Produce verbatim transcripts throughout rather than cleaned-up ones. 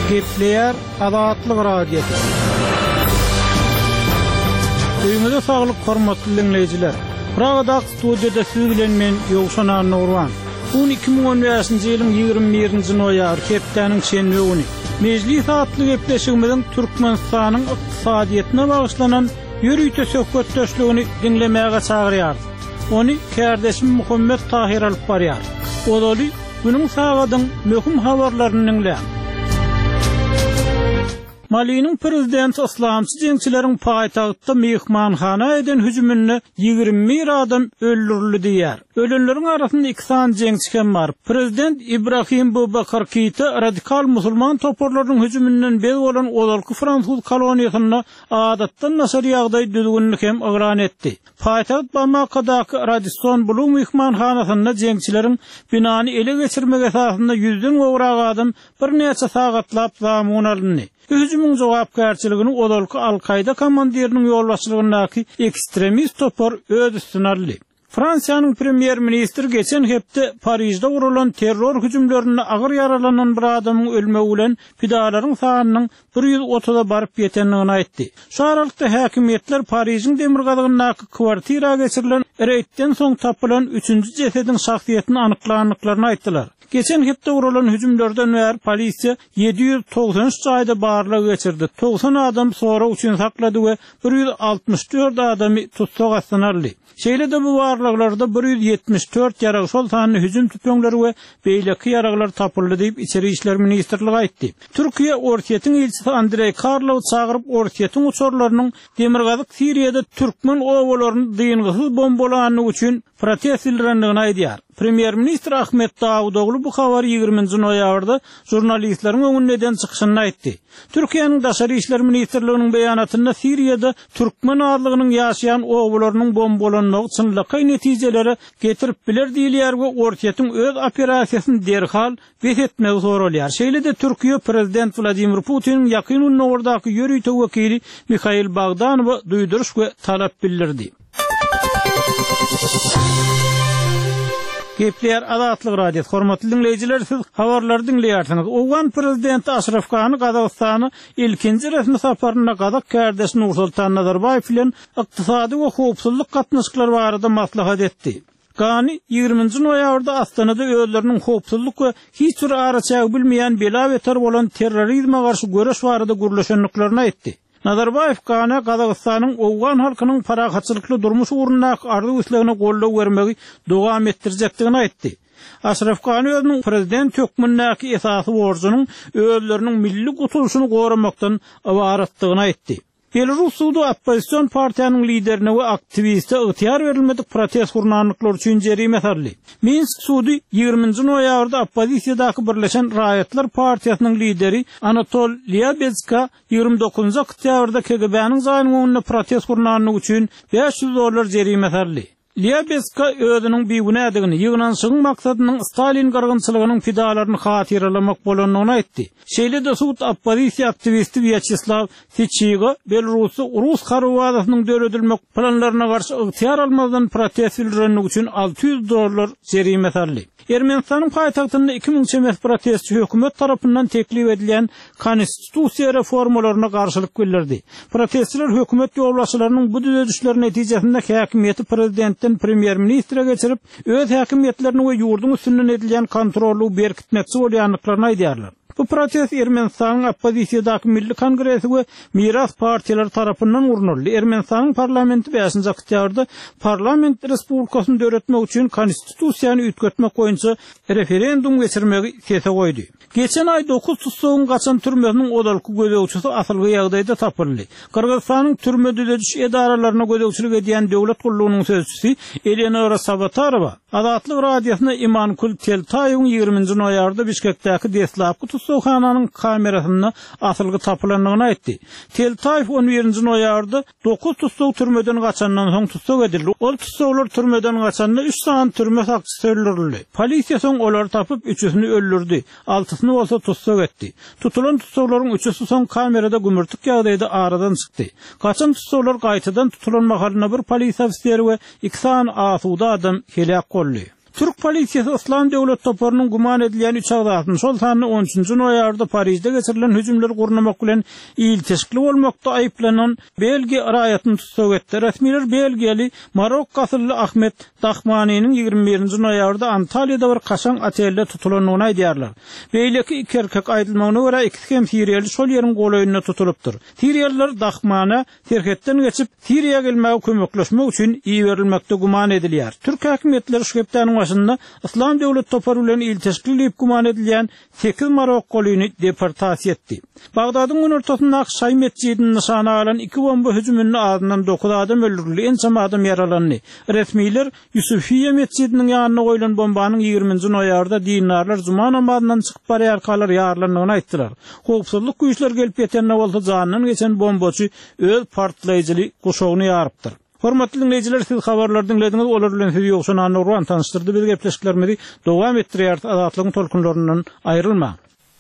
Gepleyer Adatlyk radiosu. Öýüňizde saglyk hormatly dinleýijiler. Praga studiyada siz bilen men Ýogşan Nurwan. Bu iki ming on beşinji ýylyň ýygrimi birinji noýabr hepdeniň şenbe güni. Mejlis atly gepleşigimiziň Türkmenistanyň ykdysadyýatyna bagyşlanan ýürüýte söhbetdeşligini dinlemäge çagyrýar. Onu kardeşim Muhammed Tahir alyp barýar. Olaly günüň sagadyň möhüm habarlaryny dinleýär. Mali'nin prezidenti İslamçı jeňçileriň paýtagtda mehmanhana eden hüjümüne ýygrimi bir adam öldürildi diýär. Ölenleriň arasynda iki san jeňçi bar. Prezident İbrahim Boubacar Keita radikal musulman toporlarynyň hüjümünden bel bolan olalky Fransuz koloniýasyna adatdan nasar ýagdaý düzgünlüğünü hem ýagran etdi. Paýtagt Bamakadyky Radisson Bulu mehmanhanasyna jeňçileriň binany ele geçirmek esasynda ýüzden gowrak adam bir neçe sagatlap zamun alındy. Hüjümüň jogapkärçiligini olalky Al-Qaida komandiriniň ýolbaşçylygyndaky ekstremist topor öz üstüne aldy. Fransiýanyň premier ministri geçen hepde Parijde gurulan terror hüjümlerinde agyr yaralanan bir adamyň ölmegi bilen pidalaryň sanynyň bir ýüz otuza baryp ýetenligini aýtdy. Şu aralykda häkimetler Parijiň demirgadygyndaky kwartira geçirilen reýtden soň tapylan üçünji jesediň şahsiýetini anyklanyklaryny aýtdylar. Geçen hepde gurulan hüjümlerden bäri polisiýa yedi yüz doksan üç aýda barlyk geçirdi. doksan adam sonra üçin saklady we bir yüz altmış dört adamy tutsak astyna aldy. Şeýle-de bu barlyklarda bir yüz yetmiş dört ýarag şol sanyny hüjüm tüpeňleri we beýleki ýaraglar tapyldy diýip Içeri işler ministrligi aýtdy. Türkiýe Ortiýetiň elçisi Andrey Karlov çagyryp Ortiýetiň uçurlarynyň demirgazyk Siriýada türkmen owalaryny dyňgysyz bombalanyny üçin protest bildirendigini aýdýar. Premier ministr Ahmet Davudoglu bu habary ýygrimiňji noýabrda jurnalistleriň öňünden çykyşyny aýtdy. Türkiýanyň daşary işler ministrliginiň beýanatynda Siriýada türkmen arlygynyň ýaşaýan owalarynyň bombalanyny çynlyky netijeleri getirip biler diýilýär we Ortiýetiň öz operasiýasyny derhal beýetmegi soralýar. Şeýle-de Türkiýe prezident Vladimir Putiniň ýakyn ünlüwrdaky ýörüýte wekili Mikhail Bogdanow duýduruş we talap bildirdi. Gepleyer Adatlyk radiosu hormatly dinleýijiler, siz habarlary dinleýärsiňiz. Owgan prezidenti Aşraf Gany Gazagystany ilkinji resmi saparyna Gazak kardeşi Nursultan Nazarbayew bilen ykdysady we howpsuzlyk gatnaşyklary barada maslahat etdi. Gany ýygrimiňji noýabrda Astanada özleriniň howpsuzlyk we hiç bir araçagy bilmeýän bela beter bolan terrorizme garşy göreş barada gürleşenliklaryny aýtdy. Nazarbayew Gany Gazagystanyň owgan halkynyň parahatçylykly durmuş urundaky ardy üslegine gollaw bermegi dowam etdirjekdigini aýtdy. Aşraf Gany özüniň prezident hökmündaky esasy borjunyň özleriniň milli gutulşyny goramakdan awaratdygyny aýtdy. Belarus sudu opposision partiýanyň liderine we aktiviste ygtyar berilmedik protest gurnanlyklar üçin jerime sarly. Minsk sudu ýygrimiňji noýabrda oppozisiýadaky Birleşen Raýatlar partiýasynyň lideri Anatol Lyabezka ýygrimi dokuzunji oktýabrda K G B-niň zaýynyny protest gurnanlygy üçin beş yüz dollar jerime sarly. Lyabezka özüniň beýgunädigini, ýygnanşygyň maksadynyň Stalin gargynçylygynyň fidalaryny hatyralamak bolanyny aýtdy. Şeýle-de sud oppozisiýa aktivisti Vyacheslav Sechigo Belarusy Rus Xorwatiýasynyň döredilmek planlaryna garşy ygtyar almadan protest bildirenlik üçin altı yüz dollar jerime sarly. Ermenistanyň paýtagtynda iki ming çemes protestçi hökümet tarapyndan teklip edilen konstitusiýa reformalaryna garşylyk bildirdi. Protestçiler hökümet ýolbaşçylarynyň bu düzedişleri netijesinde häkimiýeti prezidentden premier ministre geçirip öz häkimiýetlerini we ýurduň üstünden edilen kontrolü berkitmekçi bolýanlyklaryny aýdýarlar. Bu protest Ermenistanyň oppozisiýadaky Milli Kongresi we Miras partiýaları tarapyndan urunuldy. Ermenistanyň parlamenti beşinji oktýabrda parlament respublikasyny döretmek üçin konstitusiýany ütgetmek boýunça referendum geçirmegi sese goýdy. Geçen ay dokuz tutsagyň gaçan türmesiniň odalky gözegçisi asylgy ýagdaýda tapyldy. Kırgızstanyň türme düzediş edaralaryna gözegçilik edýän döwlet gullugynyň sözçüsi Elena Sabatarowa Adatlyk radiosyna Imankul Teltaýewiň ýygrimiňji noýabrda Bişkekdäki Deslapky tutsagynyň kamerasyna asylgy tapylandygyny aýtdy. Teltaýew on birinji noýabrda dokuz tutsag türmeden gaçandan soň tutsak edildi. Ol tutsaglar türmeden gaçanda üç saat türme sakçysy öldürildi. Polisiýa soň olary tapyp üçüsini öldürdi. Altysyny bolsa tutsak etdi. Tutulan tutsaglaryň üçüsi soň kamerada gümürtük ýagdaýda aradan çykdy. Gaçan tutsaglar gaýtadan tutulan mahalynda bir polisiýa ofiseri we iki san asuda adam helak boldy. Türk polisiyası İslam Devlet toparının guman edilen üç agzatyn şoltanyny on üçünji noýabrda Parisde geçirilen hüjümler gurnamak bilen il teşkil bolmakda aýplanan Belgiýa araýatyny tutsak etdi. Resmiler Belgiýaly Marok gasylly Ahmet Dahmanynyň ýygrimi birinji noýabrda Antalyada bir kaşan atelde tutulanyny aýdýarlar. Beýleki iki erkek aýdylmagyna görä iki hem Siriýaly şol ýeriň golaýyna tutulupdyr. Siriýalylar Dahmana terhetden geçip Siriýa gelmäge kömekleşmek üçin iýerilmekde guman edilýär. Türk häkimetleri şu gepdäniň başynda İslam Devlet topary bilen il teşkil edip guman edilýän sekiz Marok golaýyny deportasiýa etdi. Bagdadyň gün ortasynda Şay mescidini nişana alan iki bomba hüjümünün ardından dokuz adam öldürildi, en çama adam yaralandy. Resmiler Yusufiye mescidiniň ýanyna goýulan bombanyň ýygrimiňji noýabrda dinarlar Zuma namazynyň çykyp barýarkalar ýarlanyny aýtdylar. Howpsuzlyk güýçleri gelip ýetende bolsa janyny geçen bombaçy öz partlaýjyly goşagyny ýarypdyr. Hormatly dinleyijiler, siz habarlar dinlediňiz, olar bilen sizi ýokşan Nurwan tanıştyrdy. Biz gepleşiklerimizi dowam etdirýär, azatlygyň tolkunlaryndan aýrylma.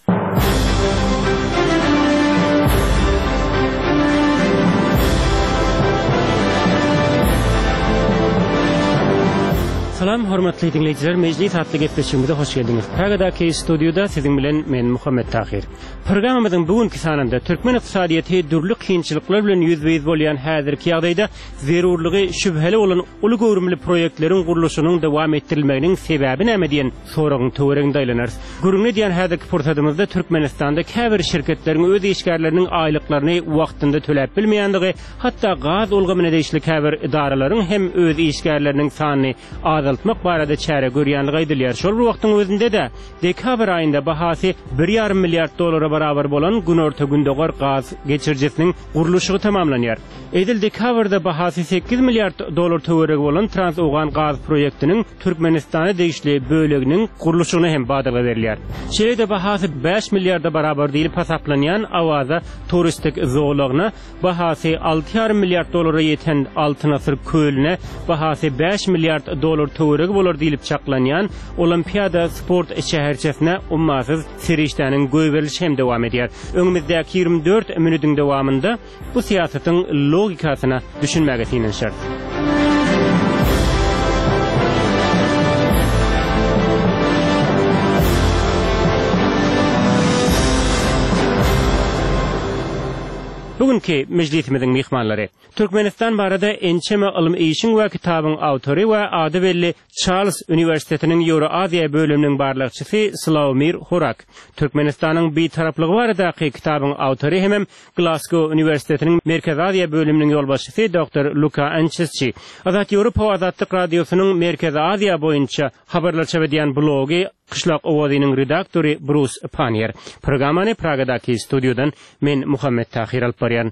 Salam hormatly dinleyijiler, mejlis hatly gepleşigimize hoş geldiňiz. Pragadaki studioda siziň bilen men Muhammed Tahir. Programmamyzyň bugünkü sanynda türkmen ykdysadyety dürli kynçylyklar bilen ýüzbeýiz bolýan häzirki ýagdaýda zerurlygy şübheli bolan uly görümli proýektleriň gurulşynyň dowam etdirilmeginiň sebebi näme diýen soragyň töwereginde aýlanarys. Gürüňe diýen häzirki pursatymyzda Türkmenistanda käbir şirketleriň öz işgärleriniň aýlyklaryny wagtynda töläp bilmeýändigi, hatda gaz ulgamy nädeşli käbir idaralaryň hem öz işgärleriniň sanyny azaltmak barada çare görýänligi aýdylýar. Şol wagtyň özünde de dekabr aýynda bahasy bir ýarym milliard dolara barabar bolan Günorta Gündogor gaz geçirjesiniň gurulşy tamamlanýar. Edil dekabrda bahasy sekiz milliard dolar töwereg bolan Trans-Ogan gaz proýektiniň Türkmenistana degişli böleginiň gurulşyna hem badaga berilýär. Şeýle bahasy beş milliarda barabar diýilip hesaplanýan Awaza turistik zoologna bahasy alty ýarym milliard dolara ýeten Altyn asyr köline bahasy beş milliard dolar töwereg bolar diýilip çaklanýan Olimpiada sport şäherçesine ummasyz serişdäniň göýberilişi hem dowam edýär. Öňümüzdäki ýygrimi dört minütiň dowamında bu siýasatyň logikasyna düşünmäge tiňen şart. Bugünkü mejlisimiziň mihmanlary Türkmenistan barada ençeme ilim eýişiň we kitabyň awtory we ady belli Charles Üniversitetiniň Ýewroaziýa bölüminiň barlykçysy Slawomir Horak. Türkmenistanyň bir taraplygy baradaky kitabyň awtory hem Glasgow Üniversitetiniň Merkez Aziýa bölüminiň ýolbaşçysy doktor Luka Ancheschi. Azat Ýewropa Azatlyk radiosynyň Merkez Aziýa boýunça habarlar çeýdiýän blogy Kışlak Owazynyň redaktory Bruce Panier. Programmany Pragadaki studiodan men Muhammed Tahir alyp barýan.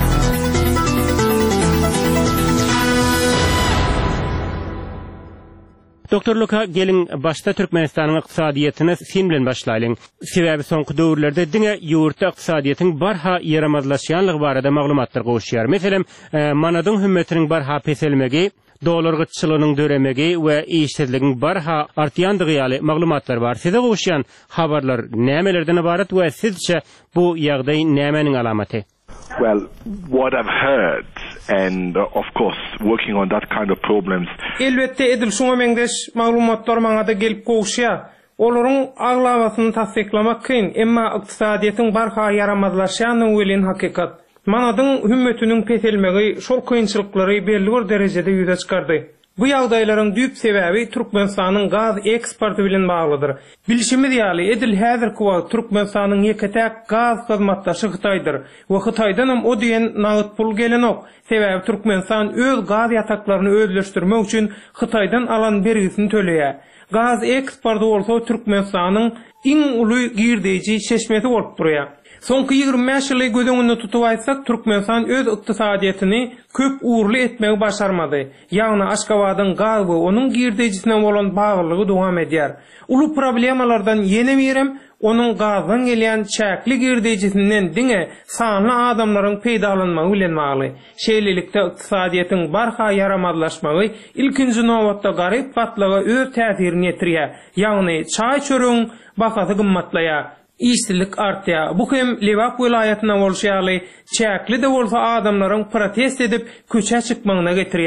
Doktor Luka, gelin başta Türkmenistanyň ykdysadyýetyny sin bilen başlaýlyň. Sebäbi soňky döwürlerde diňe ýurtda ykdysadyýetyň barha ýaramazlaşýanlygy barada maglumatlar goşýar. Meselem, e, manadyň hümmetiniň barha peselmegi, dolargyçylygynyň döremegi we işsizligiň barha artýandygy ýaly maglumatlar bar. Size goşýan habarlar nämelerden ibaret we sizce bu ýagdaý nämenin alamaty? Well, what I've heard, and uh, of course working on that kind of problems. Elbette edil şoňa meňdeş maglumatlar maňa da gelip goşýar. Olaryň aglawasyny tasdiklamak kyn, emma ykdysadyýetyň barha ýaramazlaşýanyň welin hakykat. Manadyň hümmetiniň peselmegi şol kynçylyklary belli bir derejede ýüze çykardy. Bu ýagdaýlaryň düýp sebäbi Türkmenistanyň gaz eksporty bilen baglydyr. Bilişimiz ýaly edil häzirki wagt Türkmenistanyň ýeketäk gaz hyzmatdaşy Hytaýdyr. We Hytaýdan hem o diýen nagyt pul gelenok. Sebäbi Türkmenistan öz gaz ýataklaryny özleşdirmek üçin Hytaýdan alan bergisini töleýär. Gaz eksporty bolsa Türkmenistanyň iň uly girdeji şeşmeti bolup durýar. Soňky ýygrimi beş ýyly göz öňünde tutup aýtsak, Türkmenistan öz ykdysadyýetyny köp uğurly etmegi başarmady. Ýagny Aşgabatyň gaz we onuň girdejisine bolan baglygy dowam edýär. Ulu problemalardan ýene birem onuň gazdan gelýän çäkli girdejisinden diňe sanly adamlaryň peýdalanmagy bilen bagly. Şeýlelikde ykdysadyýetyň barha ýaramazlaşmagy ilkinji nowatda garyp patlaga öz täsirini ýetirýär. Ýagny çaý çöregiň bahasy gymmatlaýar. İşsizlik artýar. Bu hem Lewap welaýatyna bolşýaly çäkli de bolsa adamlaryň protest edip köçe çykmagyna getirýär.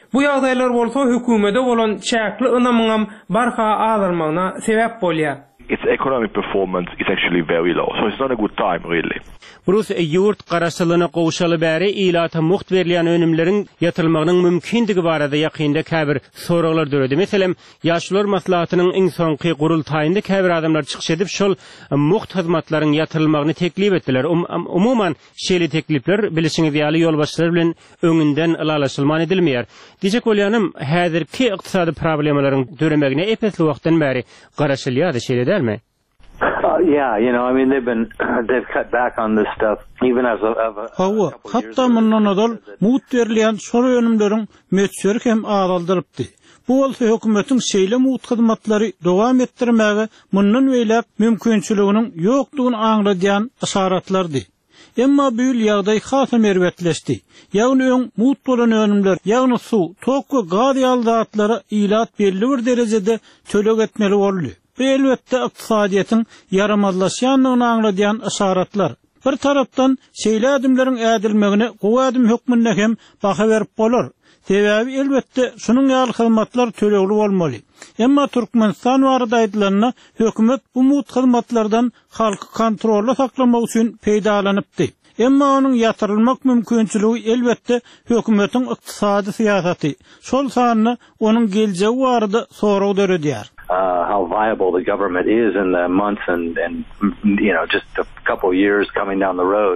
Bu ýagdaýlar bolsa hökümete bolan çäkli ynamyňam barha azalmagyna sebäp bolýar. Its economic performance is actually very low, so it's not a good time really. Burus yurt garaşylygyna gowşaly bäri ilata muht berilýän önümleriň ýatylmagynyň mümkindigi barada ýakynda käbir soraglar döredi. Meselem, ýaşlar maslahatynyň iň soňky gurultaýynda käbir adamlar çykyş edip şol muht hyzmatlaryň ýatylmagyny teklip etdiler. Um, umuman şeýle teklipler bilişiňiz ýaly ýolbaşçylar bilen öňünden ýalaşylman edilmeýär. Dijek bolýanym, häzirki ykdysady problemalaryň döremegine epesli wagtdan bäri garaşylýar şeýle dermi? Uh, yeah, you know, I mean, they've been, they've cut back on this stuff, even as a, of a, Hawa, hatta mundan adal, muut berilýän şol önümleriň meçheri hem azaldyrypdy. Bu bolsa hökümetiň şeýle muut hyzmatlary dowam etdirmäge mundan beýlep mümkinçiliginiň ýokdugyny aňladýan işaratlardy. Emma bu ýagdaý hasy merwetleşdi. Ýagny öň muut bolan önümler, ýagny suw, tok we gaz ýaldatlary ilat belli bir derejede tölek etmeli boldy. Bu elbetde iqtisadiýetin yaramazlaşýanlygyny aňladýan işaratlar. Bir tarapdan şeýle adymlaryň ädilmegine gowy adym hökmünde hem baha berip bolar. Sebäbi elbetde şunyň ýaly hyzmatlar tölegli bolmaly. Emma Türkmenistan barada aýdylanyna hökümet bu muut hyzmatlardan halky kontrolda saklamak üçin peýdalanypdy. Emma onuň ýatyrylmak mümkinçiligi elbetde hökümetiň ykdysady syýasaty. Şol sanyny onuň geljegi barada sorag döredýär. Uh, how viable the government is in the months and, and you know, just a couple of years coming down the road.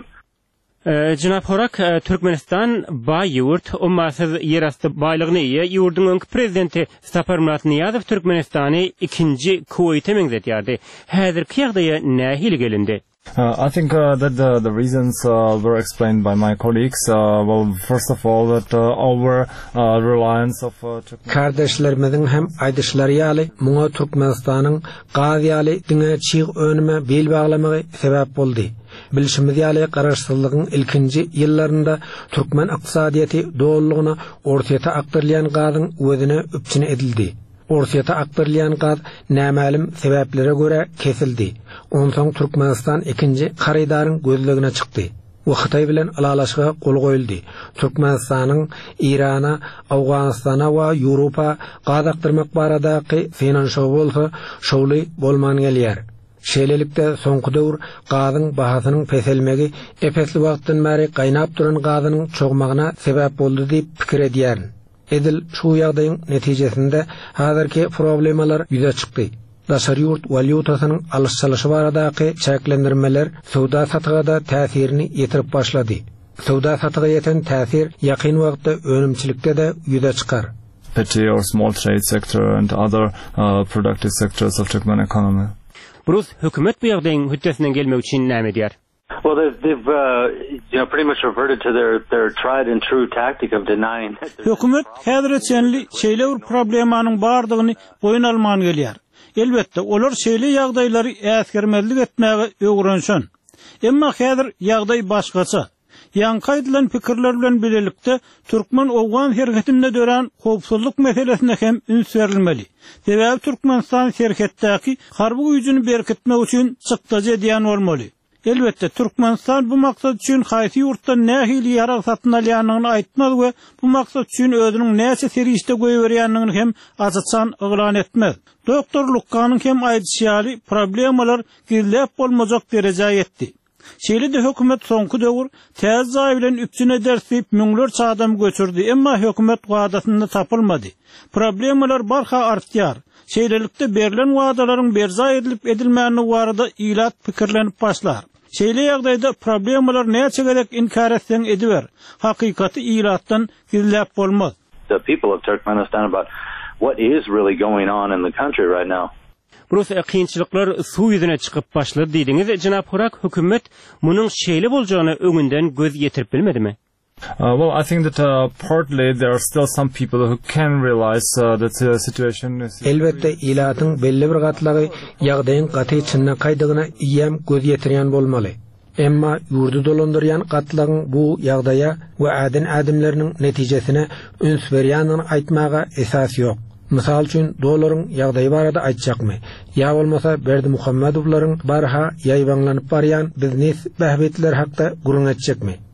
Uh, Janap Horak, uh, Türkmenistan bay yurt, ummasız yerastı baylygyny ýa ýurduň öňki prezidenti Sapar Murat Niýazow Türkmenistany ikinji Kuweyt'e meňzetýärdi. Häzirki ýagdaýa nähili gelindi? Uh, I think uh, that the, the reasons uh, were explained by my colleagues. Uh, well, first of all, that uh, our uh, reliance of uh, Turkmenistan. Kardeşlerimizin hem aýdyşlary ýaly muňa Türkmenistanyň gaz ýaly diňe çyg önüme bel baglamagy sebäp boldy. Bilişimiz ýaly garaşsyzlygyň ilkinji ýyllarynda Türkmen ykdysadyýaty dowlugyna ortaýa akdyrylýan gazyň özüne üpçine edildi. Ortaýa akdyrylýan gaz nämälim sebeplere göre kesildi. Ondan Türkmenistan ikinji garaýdaryň gözlegine çykdy. O Xitay bilen alalaşyga gol goýuldy. Türkmenistanyň Irana, Awganistana we Ýewropa gaz akdyrmak baradaky finansiýa bolsa şowly bolman gelýär. Şeýlelikde soňky döwür gazyň bahasynyň peselmegi epesli wagtdan bäri gaýnap duran gazynyň çogmagyna sebäp boldy diýip pikir edýär. Edil şu ýagdaýyň netijesinde häzirki problemalar ýüze çykdy. Daşary ýurt valyutasynyň alysçylyşy baradaky çäklendirmeler sowda satyga da täsirini ýetirip başlady. Sowda satyga ýeten täsir ýakyn wagtda önümçilikde de ýüze çykar. Petty or small trade sector and other uh, productive sectors of Turkmen economy. Burus hökümet bu ýagdaýyň hüddesinden gelmek üçin näme edýär? Well, they've, they've uh, you know, pretty much reverted to their, their tried and true tactic of denying. Hökümet häzirçenli şeýle bir problemanyň bardygyny boyun alman gelýär. Elbetde olar şeýle ýagdaýlary äsgermezlik etmäge öwrenşen. Emma häzir ýagdaý başgaça. Ýanky aýdylan pikirler bilen bilelikde Türkmen owgan herketinde dören howpsuzlyk meselesine hem üns berilmeli. Sebäbi Türkmenistan şerhetdäki harby güýjüni berkitmek üçin çykdaja edýän bolmaly. Elbette Türkmenistan bu maksat üçin haýsy ýurtdan nähili ýarar satyn alýanyny aýtmaz we bu maksat üçin özüniň näçe serişde goýberýänligini hem açyçan ýylan etmez. Doktor Lukkanyň hem aýdyşýaly problemalar gizläp bolmajak derejä ýetdi. Şeýle-de hökümet soňky döwür täze zaý bilen üpçüne dersip müňlerçe adam göçürdi, emma hökümet wadasyny tapylmady. Problemalar barha artýar. Şeýlelikde berilen wadalaryň berza edilip edilmäni barada ilat pikirlenip başlar. Şeýle ýagdaýda problemalar näçe gerek inkar etseň ediber. Hakykaty ilatdan gizläp bolmaz. The people of Turkmenistan about what is really going on in the country right now. Burus kynçylyklar suw ýüzüne çykyp başlady diýdiňiz. Janap Horak, hökümet munyň şeýle boljagyny öňünden göz ýetirip bilmedimi? Uh, well, I think that uh, partly there are still some people who can realize uh, that the situation is... Elbette ilatyň belli bir gatlagy ýagdaýyň gaty çynna kaýdygyna ýem göz ýetirýän bolmaly. Emma ýurdu dolandyrýan gatlagyň bu ýagdaýa we adin adimleriniň netijesine üns berýänini aýtmaga esas ýok. Misal üçin dolaryň ýagdaýy barada aýtjakmy? Ýa bolmasa Berdi Muhammedowlaryň barha ýaýbanlanyp barýan biznes bähbetler hakda gurun etjekmi?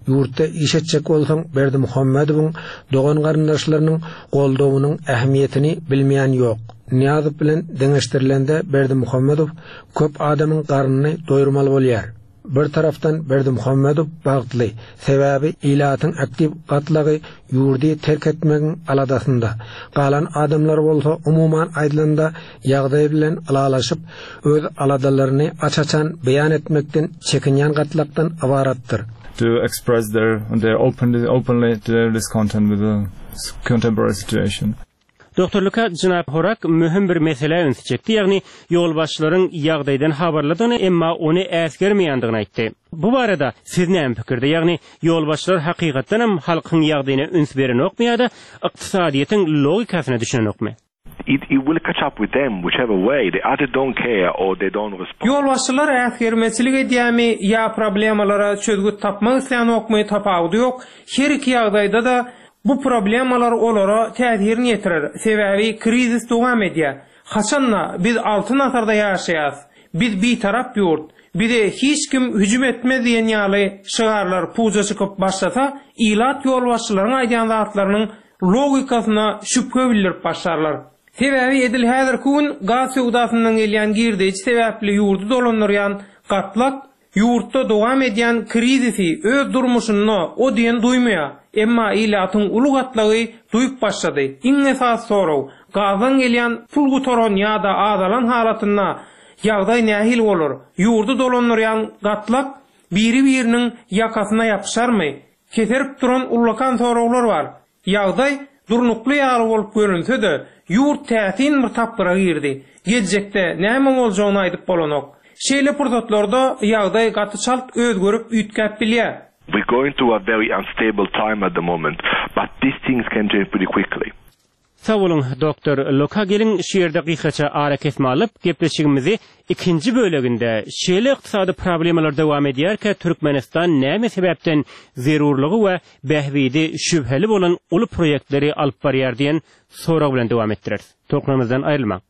yurtda iş etjek bolsaň Berdi Muhammedowyň dogan garyndaşlarynyň goldowunyň ähmiýetini bilmeýän ýok. Niýazyp bilen deňeşdirilende Berdi Muhammedow köp adamyň garnyny doýurmaly bolýar. Bir taraftan Berdi Muhammedow bagtly, sebäbi ilatyň aktiv gatlagy ýurdy terk etmegiň aladasynda. Galan adamlar bolsa umuman aýdylanda ýagdaý bilen alalaşyp öz aladalaryny açaçan beýan etmekden çekinýän gatlakdan abaratdyr. To express their their openly openly to discontent with the contemporary situation. Doktorluka Jynap Horak mühim bir mesele öňe çekdi, ýagny ýolbaşçylaryň ýagdaýdan habarladygyny emma ony äsgermeýändigini aýtdy. Bu barada siz näme pikirde? Ýagny ýolbaşçylar hakykatdan hem halkyň ýagdaýyna üns beren okmaýada, ykdysadyýetin logikasyna düşünen okmy? It, it will catch up with them whichever way. They either don't care or they don't respond. Ýolbaşçylar äsgermeçilik edýärmi ýa problemalara çözgüt tapmak isleýän okmy tapawdy ýok. Her iki ýagdaýda da bu problemalar olara täsirini ýetirer. Sebäbi krizis dowam edýär. Haçanla biz altyn asarda ýaşaýas. Biz bir tarap ýurt. Bize hiç kim hücum etmez diýen ýaly şygarlar puja çykyp başlasa, ilat ýolbaşçylaryň aýdýan zatlarynyň logikasyna şüphe bildirip başlarlar. Sebäbi edil häzir kun gaz sowdasyndan gelýän girdiç sebäpli ýurdu dolanýan gatlak ýurtda dowam edýän krizisi öz durmuşyny o diýen duýmaýar. Emma ilatyň uly gatlagy duýup başlady. Iň esas soraw gazdan gelýän pul gutoran ýa-da azalan halatyna ýagdaý nähil bolar? Ýurdu dolanýan gatlak biri-biriniň ýakasyna ýapyşarmy? Keserip duran ullakan sorawlar bar. Ýagdaý durnukly ýaly bolup görünse-de, ýurt täsin bir tapyra girdi. Geljekde näme boljagyny aýdyp bolanok. Şeýle pursatlarda ýagdaý gatyçalt özgörüp üýtgäp bilýär. We're going through a very unstable time at the moment, but these things can change pretty quickly. Sağ olun Doktor Luka, gelin şeýerde gykaça ara kesme alyp gepleşigimizi ikinji böleginde şeýle ykdysady problemalar dowam edýärkä Türkmenistan näme sebäpden zerurlygy we behwidi şübheli bolan uly proýektleri alyp barýar diýen sorag bilen dowam etdirer. Toklamyzdan aýrylmaň.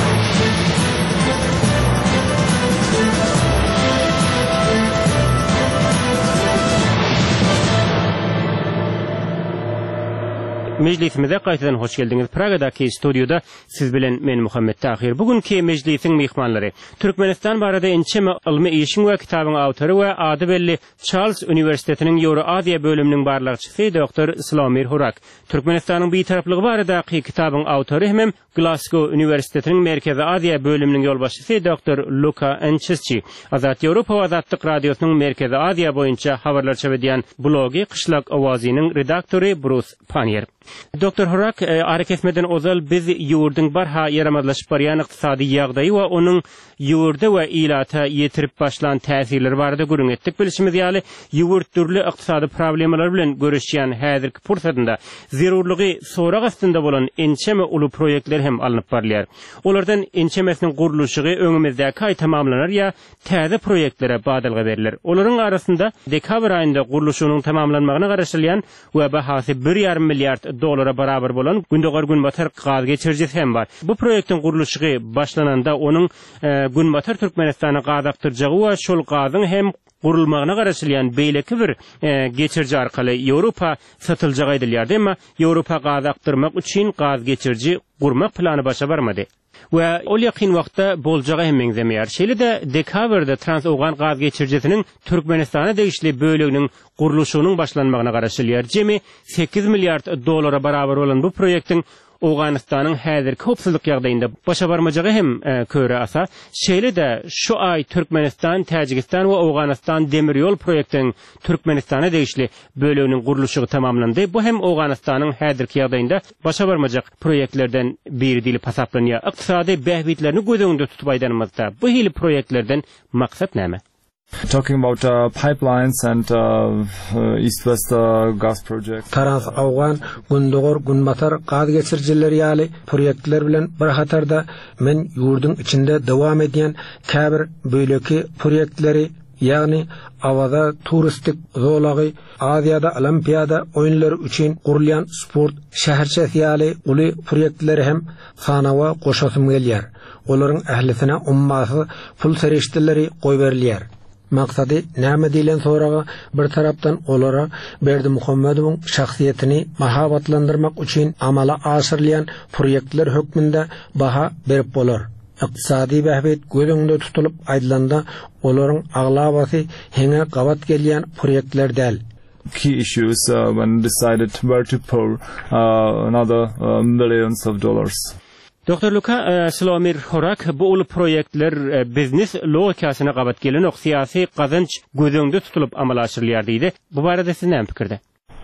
Meclisimize gaýtadan hoş geldiňiz. Pragadaky studioda siz bilen men Muhammed Tahir. Bugünkü meclisiň mehmanlary Türkmenistan barada ençeme ilmi işiň we kitabyň awtory we ady belli Charles Üniversitetiniň Ýewroaziýa bölüminiň barlagçysy Doktor Islamir Horak. Türkmenistanyň bir taraplygy baradaky kitabyň awtory hem Glasgow Üniversitetiniň Merkezi Aziýa bölüminiň ýolbaşçysy Doktor Luka Ençesçi. Azat Ýewropa we Azatlyk radiosynyň Merkezi Aziýa boýunça habarlar çöwedýän blogy Qışlak awazynyň redaktory Bruce Panier. Doktor Horak, arakesmeden ozal biz ýurdyň barha ýaramadlaşyp barýan ykdysady ýagdaýy we onuň ýurda we ilata ýetirip başlan täsirleri barada görüň etdik. Bilişimiz ýaly ýurt türli ykdysady problemalar bilen görüşýän häzirki pursatynda zerurlygy sorak astynda bolan ençeme uly proýektler hem alınıp barýar. Olardan ençemesiniň guruluşy öňümizdäki aý tamamlanar ýa täze proýektlere badalga berilir. Olaryň arasynda dekabr aýynda guruluşynyň tamamlanmagyna garaşylýan we bahasy bir ýarym milliard dolara barabar bolan Gündogar Günbatar gaz geçirjisi hem bar. Bu proýektiň guruluşy başlananda onuň e, Günbatar Türkmenistana gaz aktyrjagy we şol gazyň hem gurulmagyna garaşylýan beýleki bir e, geçirji arkaly Ýewropa satyljagy aýdylýar. Emma Ýewropa gaz aktyrmak üçin gaz geçirji gurmak plany başa barmady. We ol ýakyn wagtda boljagy hem meňzemeýär. Şeýle-de dekabrda Trans-Owgan gaz geçirjisiniň Türkmenistana degişli böleginiň guruluşynyň başlanmagyna garaşylýar. Jemi sekiz milliard dolara barabar bolan bu proýektiň Owganystanyň häzirki hopsuzlyk ýagdaýynda başa barmajagy hem e, köre asa. Şeýle-de şu ay Türkmenistan, Täjikistan we Owganystan demir ýol proýektiniň Türkmenistana degişli böleginiň guruluşy tamamlandy. Bu hem Owganystanyň häzirki ýagdaýynda başa barmajak proýektlerden biri diýilip hasaplanýar. Ykdysady behbitlerini göz öňünde tutup aýdanymyzda bu hili proýektlerden maksat näme? Talking about uh, pipelines and uh, east-west uh, gas projects. Trans-Owgan, Gündogar, Günbatar gaz geçirjileri ýaly proýektler bilen bir hatarda men ýurdyň içinde dowam edýän käbir böýleki proýektleri, ýagny awada turistik zolagy, Aziýada Olimpiada oýunlary üçin gurulýan sport şäherçesi ýaly uly proýektleri hem sanawa goşasym gelýär. Olaryň ählisine ummasy pul sereşdirleri goý berilýär. Maksady näme diýilen soraga bir tarapdan olara Berdi Muhammedowyň şahsiýetini mahabatlandyrmak üçin amala aşyrlayan proýektler hökmünde baha berip bolar. Iqtisadi bähbet gözüňde tutulup aýdylanda olaryň aglabasy heňe gabat gelýän proýektler däl. Key issues uh, when decided where to pour uh, another uh, millions of dollars. Doktor Luka Slomir Horak bu ulu proyektler biznes logikasyna gabat gelen ok siyasi kazanç gözüňde tutulup amala aşyrylýar diýdi. Bu barada siz näme pikirde?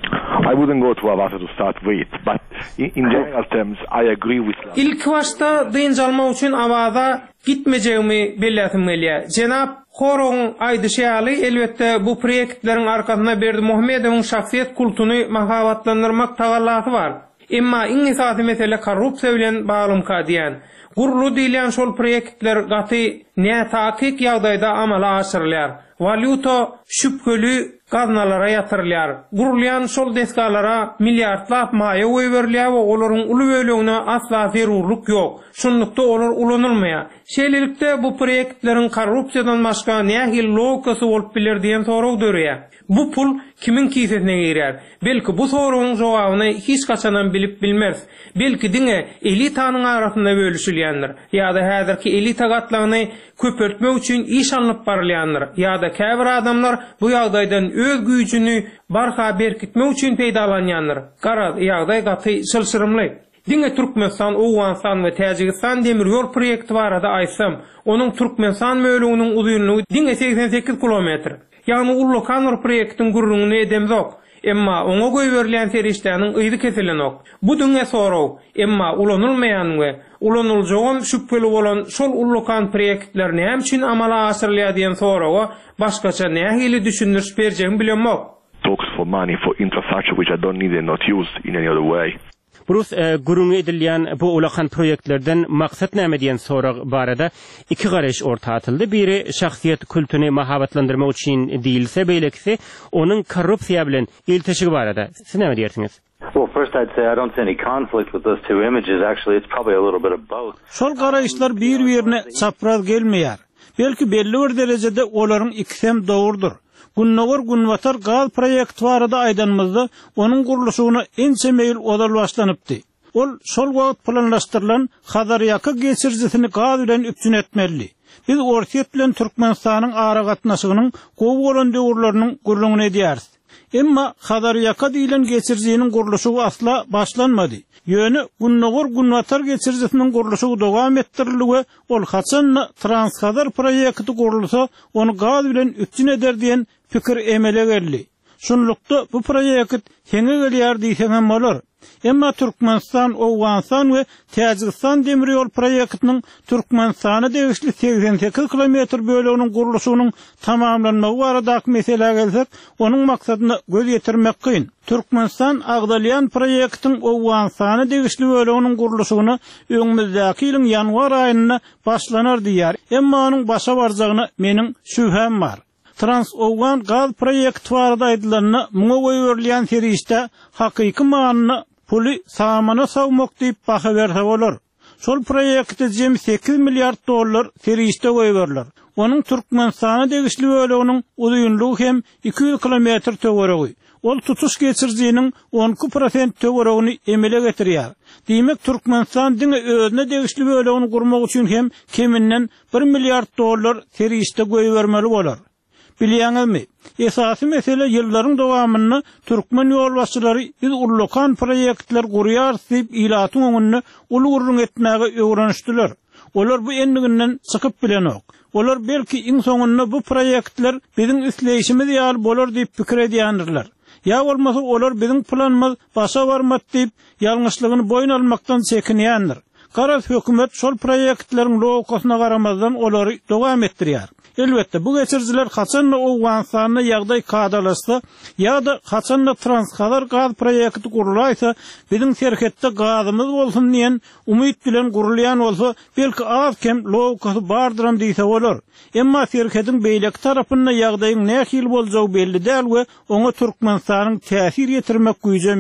I wouldn't go too far to start with, but in, in general terms, I agree with that. İlk başta dynjalma üçin awaza gitmejegimi bellätim gelýär. Jenap Horong aýdyşýaly elbetde bu proyektleriň arkasyna Berdi Muhammedowyň şahsiýet kultuny mahabatlandyrmak tagallasy bar. Emma iň esasy mesele korrupsiýa bilen baglymka diýen. Gurulu diýilen şol proyektler gaty näme taýyk ýagdaýda amala aşyrylýar. Valuta şüpkeli gaznalara yatırılýar. Gurulýan şol deskalara milliardlap maýa öýberilýär we olaryň uly bölegine asla zerurluk ýok. Şunlukda olar ulanylmaýar. Şeýlelikde bu proyektleriň korrupsiýadan başga nähil logikasy bolup biler diýen soraw dörýär. Bu pul kimin kisesine girer? Belki bu soruň jogabyny hiç kaçanan bilip bilmez. Belki diňe elitanyň arasynda bölüşilýändir. Ýa-da häzirki elita gatlagyny köpörtmek üçin iş alınıp barylýandyr. Ýa-da käbir adamlar bu ýagdaýdan öz güýjüni barha berkitmek üçin peýdalanýandyr. Gara ýagdaý gaty şylşyrymly. Diňe Türkmenistan, Owganistan we Täjikistan demir ýol proýekti barada aýsam, onuň Türkmenistan möleginiň uzunlygy diňe seksen sekiz kilometr. Ýani ullu kanur proýektiň gurrugyny edemzok. Emma oňa goýberilýän serişdäniň ýydy kesilenok. Bu diňe soraw, emma ulanylmaýan we ulanyljagan şüpkeli bolan şol ullu kan proýektler näme üçin amala aşyrylýar diýen sorawa başgaça nähili düşündiriş berjegim bilenmok. Talks for money for infrastructure which I don't need and not use in any other way. Burus e, gurungy edilýän bu ulakan proyektlerden maksat näme diýen sorag barada iki garaş orta atyldy. Biri şahsiýet kultuny mahabatlandyrmak üçin diýilse, beýlekisi onuň korrupsiýa bilen ilteşigi barada. Siz näme diýersiňiz? Well, first I'd say I don't see any conflict with those two images. Actually, it's probably a little bit of both. Şol garaşlar bir-birine çapraz gelmeýär. Belki belli bir derejede olaryň ikisem dogurdur. Gunnogor Gunwatar gal proyekt barada aýdanmazda onuň gurulşygyna ençe meýil odal başlanypdy. Ol şol wagt planlaşdyrylan Hazaryaka geçirjisini gaz bilen üpçün etmeli. Biz Orsiýet bilen Türkmenistanyň ara gatnaşygynyň gowy bolan döwürleriniň gurulugyny edýäris. Emma Hazaryaka diýilen geçirjiniň gurulşy asla başlanmady. Ýöne Gunnogor Gunwatar geçirjisiniň gurulşy dowam etdiriligi ol haçan Transhazar proýekti gurulsa onu gaz bilen üpçün eder diýen pikir emele geldi. Şunlukda bu proýekt heňe gelýär diýsem bolar. Emma Türkmenistan, Owganistan we Täjikistan demir ýol proýektiniň Türkmenistana degişli seksen sekiz kilometr böleginiň gurulşynyň tamamlanmagy baradaky mesele gelsek, onuň maksadyna göz ýetirmek kyn. Türkmenistan agdalýan proýektiň Owganistana degişli böleginiň gurulşyny öňümüzdäki ýylyň ýanwar aýyna başlanar diýär. Emma onuň başa barjagyna meniň şüphem bar. Trans-Owgan gaz proýekti barada aýdylanyny muňa goýberilýän serişde hakyky manyny puli samana sawmak diýip baha berse bolar. Şol proýekte jem sekiz milliard dollar serişde goýberler. Onuň Türkmenistana degişli böleginiň uzunlygy hem iki yüz kilometr töweregi. Ol tutuş geçirjiniň on iki prosent töweregini emele getirýär. Diýmek Türkmenistan diňe özüne degişli bölegini gurmak üçin hem keminden bir milliard dollar serişde goýbermeli bolar. Bilýäňizmi? Esasy mesele ýyllaryň dowamyny türkmen ýolbaşçylary biz ullukan proyektler gurýar diýip ilatyň öňünde uly gurrun etmäge öwrenişdiler. Olar bu endiginden çykyp bilenok. Olar belki iň soňunda bu proyektler biziň isleýişimiz ýaly bolar diýip pikir edýändirler. Ya bolmasa olar biziň planymyz başa barmat diýip ýalňyşlygyny boýun almakdan çekinýändir. Garaz hökümet şol proyektleriň logikasyna garamazdan olary dowam etdirýär. Elbetde bu geçirjiler haçan Owganistanyna ýagdaý kadalaşsa ýa-da haçan Transhazar gaz proýekti gurulaysa biziň şerhetde gazymyz bolsun diýen umyt bilen gurulýan bolsa belki az kem logikasy bardyram diýse bolar. Emma şerhetiň beýlek tarapynda ýagdaýyň nähil boljagy belli däl we oňa Türkmenistanyň täsir ýetirmek güýjem ýok.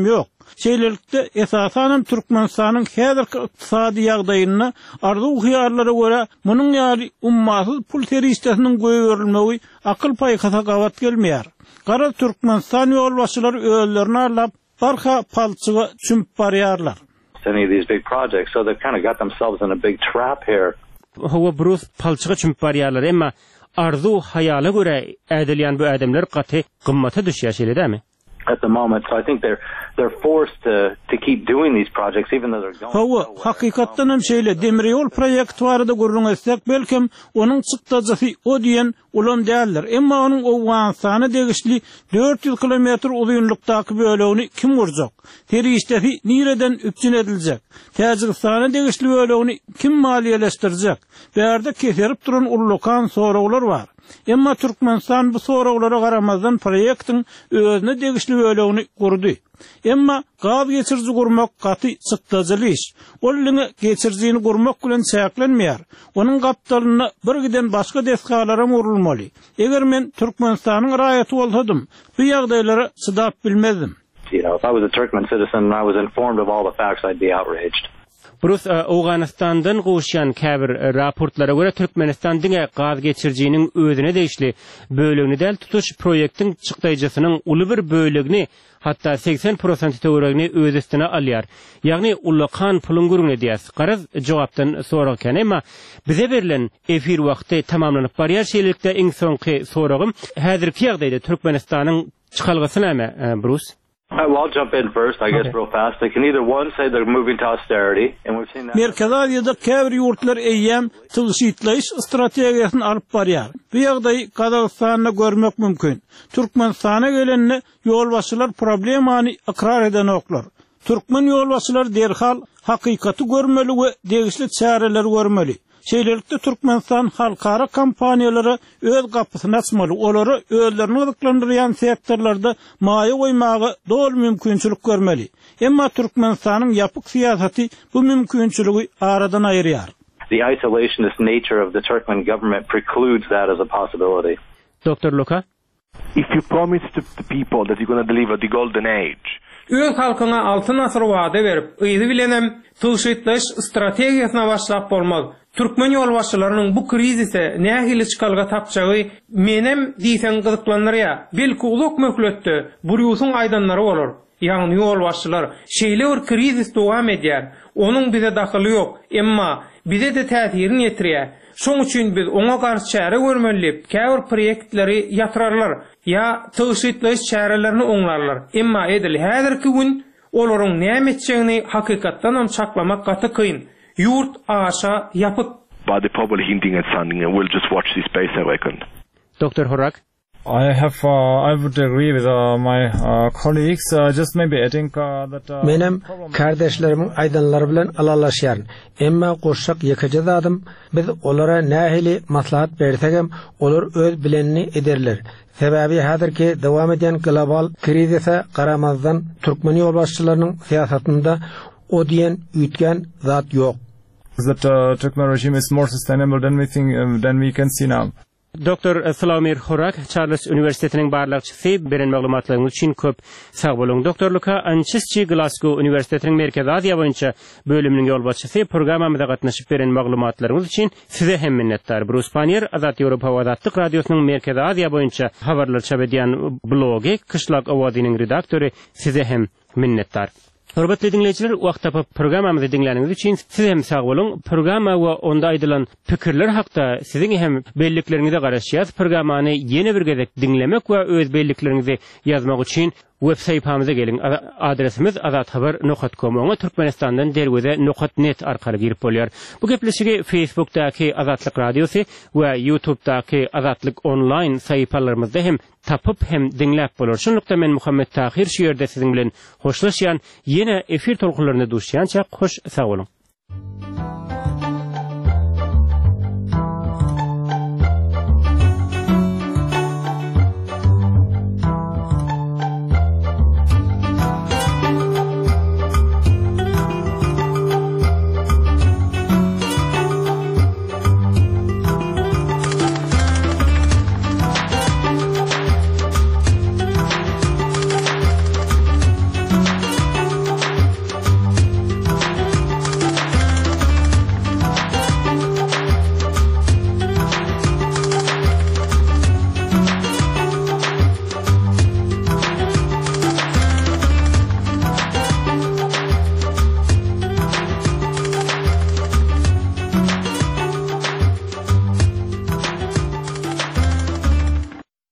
Şeýlelikde esasan Türkmenistanyň häzirki ykdysady ýagdaýyna arzu hyýarlara görä munyň ýaly ummaty pul teristesiniň göýberilmegi akyl paýkata gawat gelmeýär. Gara Türkmenistan ýolbaşçylary öýlerini arlap barha palçyga çümp barýarlar. Any of these big projects, so they've kind of got themselves in a big trap here. Hawa Bruce palçyga çümp barýarlar, emma arzu hayala göre ädilýän bu adamlar gaty gymmata düşýärler, at the moment, so I think they're they're forced to to keep doing these projects even though they're going. Hawa hakykatdan hem şeýle demir ýol proýekti barada görüňersek belkim onuň çykdajy o diýen ulam däldir. Emma onuň owgansany degişli dört yüz kilometr uzunlukdaky bölegini kim gurjak? Terişdesi nireden üpçün ediljek? Täjikistana degişli bölegini kim maliýeleşdirjek? Bärde keserip duran ullukan soraglar bar. Emma Türkmenistan bu soraglara garamazdan proýektiň özüne degişli bölegini gurdy. Emma gaz geçirji gurmak gaty çykdajaly iş. Ol iliňe geçirjini gurmak bilen çäklenmeýär. Onuň gapdalyna bir giden başga desgalara urulmaly. Eger men Türkmenistanyň raýaty bolsam, bu ýagdaýlara çydap bilmezdim. You know, if I was a Turkmen citizen and I was informed of all the facts, I'd be outraged. Burus Awganistandan goşýan käbir raportlara görä Türkmenistan diňe gaz geçirjiniň özüne degişli bölegini däl tutuş proýektiň çykdaýjysynyň uly bir bölegini hatta seksen prosent töweregini öz üstüne alýar. Ýagny ullakan pulun gürüne diýär. Garaz jogapdan soragan emma bize berilen efir wagty tamamlanyp barýar şeýlelikde iň soňky soragym häzirki ýagdaýda Türkmenistanyň çykalgysy näme, Bruce? Uh, well, I'll jump in first, I guess, okay. Real fast. They can either, one, say they're moving to austerity, and we've seen that. Merkez Aziýada käbir ýurtlar eýýän tygyşytlaýyş strategiýasyny alyp barýar. Bu ýagdaýy Kazakstanda görmek mümkin. Türkmenistana gelenni ýolbaşçylar problemany ikrar eden oklar. Türkmen ýolbaşçylar derhal hakykaty görmeli we degişli çäreler görmeli. Şeýlelikde Türkmenistan halkara kompaniýalary öz gapysyny açmaly, olary özlerini ýyklandyrýan sektorlarda maýa goýmagy dol mümkinçilik görmeli. Emma Türkmenistanyň ýapyk siýasaty bu mümkinçiligi aradan aýyrýar. The isolationist nature of the Turkmen government precludes that as a possibility. Doctor Luka, if you promise to the people that you're going to deliver the golden age, öz halkyna altyn asr wada berip, ýygy bilenem tygyşytlaş strategiýasyna başlap bolmaz. Türkmen ýolbaşçylarynyň bu krizise nähili çykalga tapjagy menem diýsen gyzyklanýar. Belki uluk mökletde buryusyň aýdanlary bolar. Ýagny ýolbaşçylar şeýle bir krizis dowam edýär. Onuň bize daxily ýok, emma bize de täsirini ýetirýär. Şoň üçin biz oňa garşy çäre görmelip, käbir proýektleri ýatyrarlar ýa tygyşytlaş çärelerini oňlarlar. Emma edil häzirki gün olaryň näme etjegini hakykatdan hem çaklamak gaty kyn. Yurt aşa yapıp. But they're probably hinting at something, and we'll just watch this space, I reckon. Doctor Horak? I have, uh, I would agree with uh, my uh, colleagues, uh, just maybe adding uh, that... Uh, Menem kardeşlerimin aydanları bilen alalaşýar. Emma goşşak ýekeje zadym, biz olara nähili maslahat bersegem, olar öz bilenini ederler. Sebäbi häzirki dowam eden global krizise garamazdan Türkmen ýolbaşçylarynyň siýasatynda o diýen ütgen zat ýok. That uh, Turkmen regime is more sustainable than we think, uh, than we can see now. Doktor Slawomir Horak, Charles Üniversitetining barlykçysy, beren maglumatlaryňyz üçin köp sag boluň. Doktor Luka Ançysçy, Glasgow Üniversitetining Merkez Aziýa boýunça bölüminiň ýolbaşçysy, programmamyzda gatnaşyp beren maglumatlaryňyz üçin size hem minnetdar. Bruce Panier, Azat Ýewropa Awazatlyk Radiosynyň Merkez Aziýa boýunça habarlar çap edýän blogy, Kışlak Awazynyň redaktory size hem minnetdar. Hormatly dinleyijiler, wagt tapyp programmamyzy dinläniňiz üçin siz hem sag boluň. Programma we onda aýdylan pikirler hakda siziň hem bellikleriniňize garaşýar. Programmany ýene bir gezek dinlemek we öz bellikleriniňizi ýazmak üçin web saýtymyza geliň. Adresimiz azathabar nokta com. Oňa Türkmenistandan derwede nokta net arkaly girip bolýar. Bu gepleşigi Facebookdaky Azatlyk Radiosy we YouTubedaky Azatlyk online saýpalarymyzda hem tapıp hem dinläp bolar. Şonlukda men Muhammed Tahir şu ýerde siziň bilen hoşlaşýan, ýene efir tolkunlaryny duşýança hoş sag bolun.